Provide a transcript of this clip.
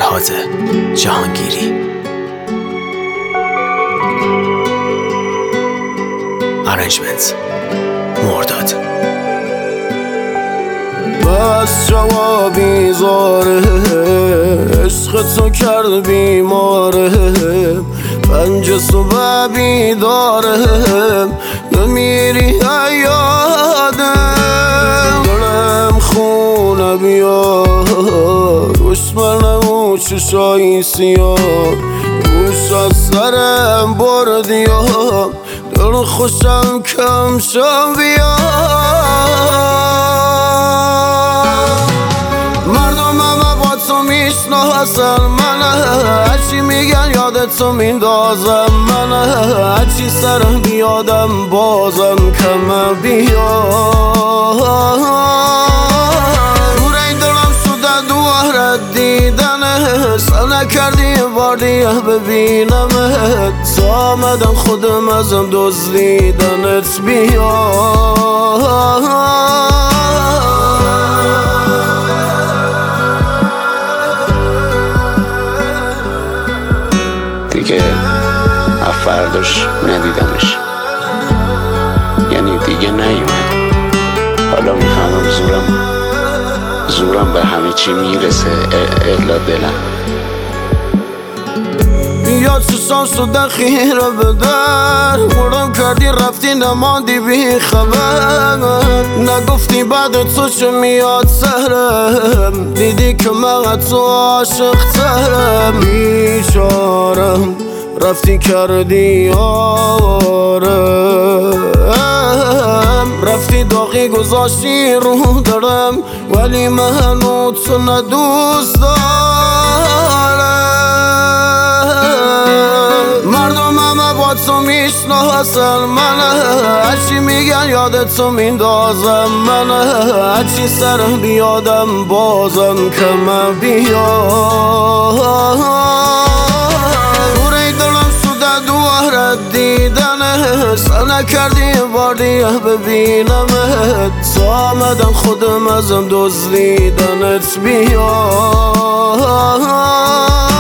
جهاد جهانگیری. ارنجمنت مرداد. بس جوابی زاره، عشق تو کرد بیماره، من جسم بیدارم، نمیری یادم، دلم خونه بیار، دشمنم و چشایی سیاه، گوش از سرم بردیم، دل خوشم کم شم بیار. مردم همه با تو میشناسن منه، هرچی میگن یادتو میندازم منه، هرچی سرم بیادم بازم کم بیار. روی دلم شده دواره دیدنه، سر نکردی بار دیگه ببینمت، تا آمدم خودم ازم دزدیدنت بیار. دیگه فرداش ندیدمش، یعنی دیگه نیومد. حالا میفهمم زورم به همه چی میرسه الا دلم. یا چشام شده خیره به در، مردم کردی رفتی نماندی بی خبر، نگفتی بعد تو چه میاد سرم، دیدی که من تو عاشق ترم، بیچارم رفتی کردی آرم، رفتی داغی گذاشتی رو دارم، ولی من تو ندوست دارم. مردم همه با تو میشناسن منه، هرچی میگن یادتو میندازم منه، هرچی سرم بیادم بازم کم بیار. روی دلم شده دواره دیدنه، سر نکردی بار دیگه ببینمت، تا آمدم خودم ازم دزدیدنت بیار.